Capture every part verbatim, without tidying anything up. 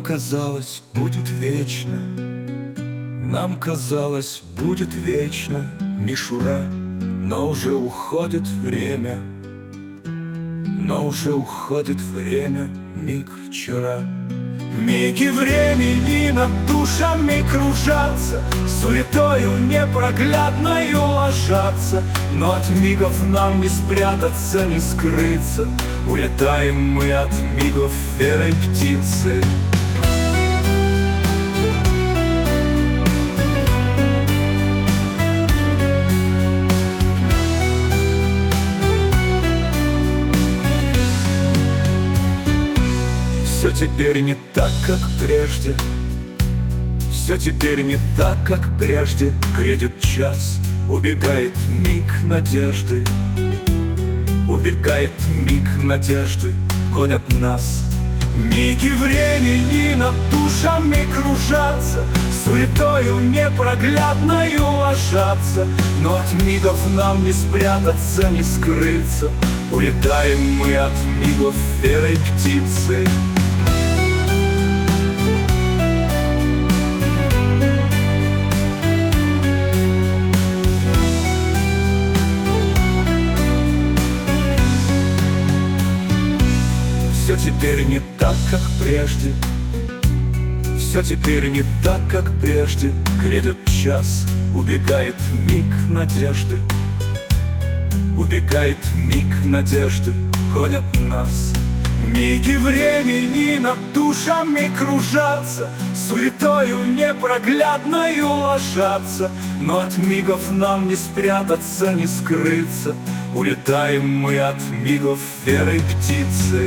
казалось, будет вечно, нам казалось, будет вечно мишура, но уже уходит время, но уже уходит время, миг вчера. Миги времени над душами кружатся, суетою непроглядною ложатся, но от мигов нам не спрятаться, не скрыться. Улетаем мы от мигов серой птицы. Все теперь не так, как прежде, все теперь не так, как прежде. Грядет час, убегает миг надежды, убегает миг надежды, гонят нас. Миги времени над душами кружатся, суетою непроглядною ложатся, но от мигов нам не спрятаться, не скрыться. Улетаем мы от мигов серой птицы. Все теперь не так, как прежде, все теперь не так, как прежде. Грядет час, убегает миг надежды, убегает миг надежды, гонят нас. Миги времени над душами кружатся, суетою непроглядною ложатся, но от мигов нам не спрятаться, не скрыться. Улетаем мы от мигов серой птицы.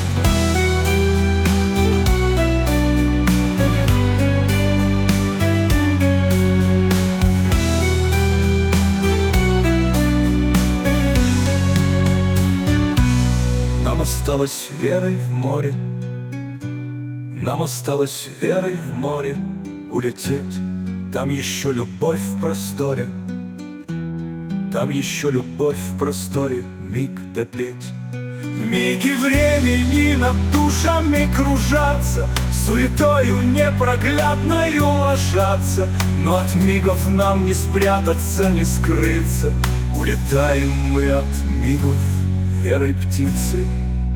Нам осталось верой в море, нам осталось верой в море улететь. Там еще любовь в просторе, там еще любовь в просторе, миг доплеть. Миги времени над душами кружатся, суетою непроглядною ложатся, но от мигов нам не спрятаться, не скрыться. Улетаем мы от мигов серой птицы.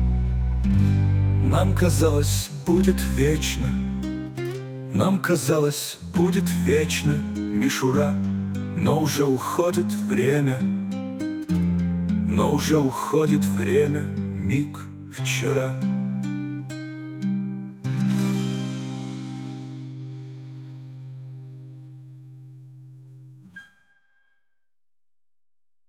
Нам казалось, будет вечно, нам казалось, будет вечно мишура, но уже уходит время, но уже уходит время, миг вчера.